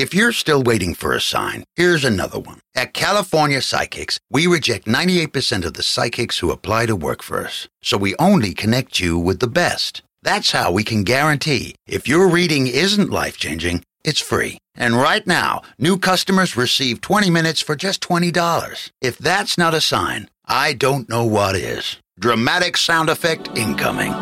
If you're still waiting for a sign, here's another one. At California Psychics, we reject 98% of the psychics who apply to work for us. So we only connect you with the best. That's how we can guarantee if your reading isn't life-changing, it's free. And right now, new customers receive 20 minutes for just $20. If that's not a sign, I don't know what is. Dramatic sound effect incoming.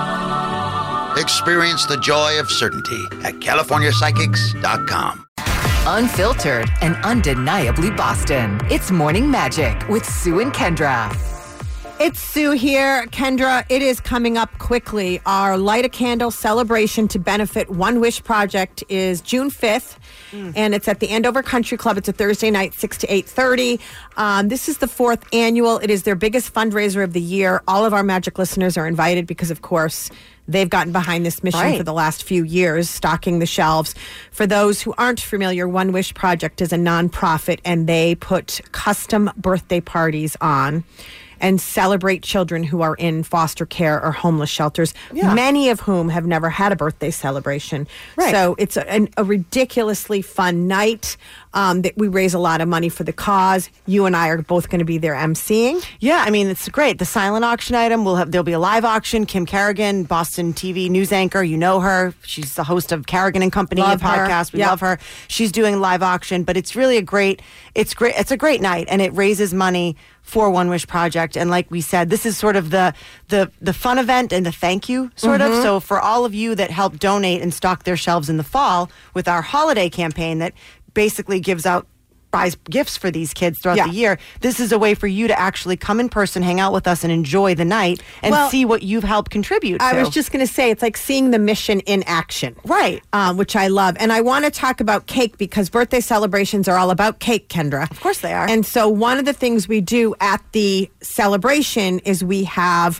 Experience the joy of certainty at CaliforniaPsychics.com. Unfiltered and undeniably Boston. It's Morning Magic with Sue and Kendra. It's Sue here. Kendra, it is coming up quickly. Our Light a Candle celebration to benefit One Wish Project is June 5th, and it's at the Andover Country Club. It's a Thursday night, 6 to 8:30. This is the 4th annual. It is their biggest fundraiser of the year. All of our Magic listeners are invited because, of course, they've gotten behind this mission for the last few years, stocking the shelves. For those who aren't familiar, One Wish Project is a nonprofit, and they put custom birthday parties on and celebrate children who are in foster care or homeless shelters, many of whom have never had a birthday celebration. Right. So it's a ridiculously fun night. That we raise a lot of money for the cause. You and I are both going to be there emceeing. Yeah, I mean, it's great. The silent auction item, there'll be a live auction. Kim Carrigan, Boston TV news anchor, you know her. She's the host of Carrigan and Company, a podcast. We love her. She's doing a live auction, but it's really it's a great night, and it raises money for One Wish Project. And like we said, this is sort of the fun event and the thank you sort of. So for all of you that help donate and stock their shelves in the fall with our holiday campaign that basically buys gifts for these kids throughout the year, this is a way for you to actually come in person, hang out with us, and enjoy the night and see what you've helped contribute to. I was just going to say, it's like seeing the mission in action. Right. Which I love. And I want to talk about cake because birthday celebrations are all about cake, Kendra. Of course they are. And so one of the things we do at the celebration is we have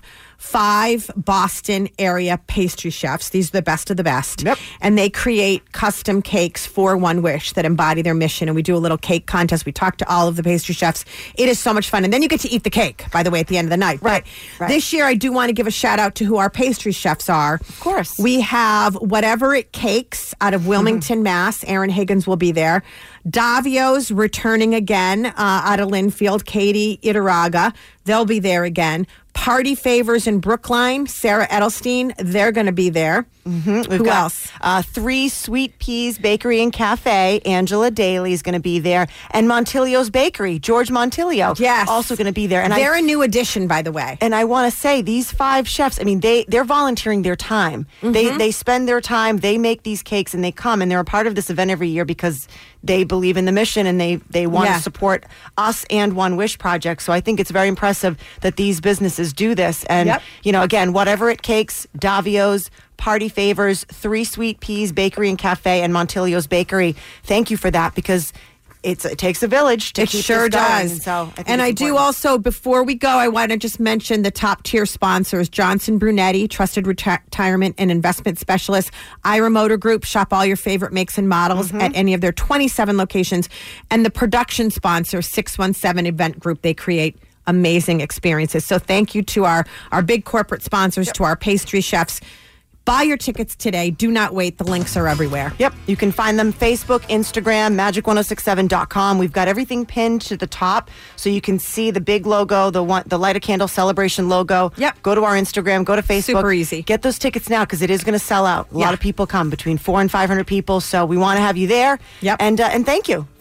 5 Boston area pastry chefs. These are the best of the best. Yep. And they create custom cakes for One Wish that embody their mission. And we do a little cake contest. We talk to all of the pastry chefs. It is so much fun. And then you get to eat the cake, by the way, at the end of the night. Right. But this year, I do want to give a shout out to who our pastry chefs are. Of course. We have Whatever It Cakes out of Wilmington, Mass. Aaron Higgins will be there. Davio's returning again out of Linfield. Katie Itaraga. They'll be there again. Party Favors in Brookline, Sarah Edelstein, they're going to be there. Who else? 3 Sweet Peas Bakery and Cafe, Angela Daly is going to be there. And Montilio's Bakery, George Montilio, also going to be there. And they're a new addition, by the way. And I want to say, these 5 chefs, I mean, they're volunteering their time. They spend their time, they make these cakes, and they come, and they're a part of this event every year because they believe in the mission and they want to support us and One Wish Project. So I think it's very impressive that these businesses do this. And, you know, again, Whatever It Cakes, Davio's, Party Favors, 3 Sweet Peas Bakery and Cafe, and Montilio's Bakery. Thank you for that because it takes a village to keep sure this going. does. So I do also, before we go, I want to just mention the top tier sponsors: Johnson Brunetti, trusted retirement and investment specialist; Ira Motor Group, shop all your favorite makes and models at any of their 27 locations; and the production sponsor, 617 Event Group. They create amazing experiences. So thank you to our big corporate sponsors, to our pastry chefs. Buy your tickets today. Do not wait. The links are everywhere. Yep. You can find them Facebook, Instagram, magic1067.com. We've got everything pinned to the top so you can see the big logo, the Light a Candle celebration logo. Yep. Go to our Instagram, go to Facebook. Super easy. Get those tickets now because it is going to sell out. A lot of people come, between 400 and 500 people. So we want to have you there. Yep. And thank you.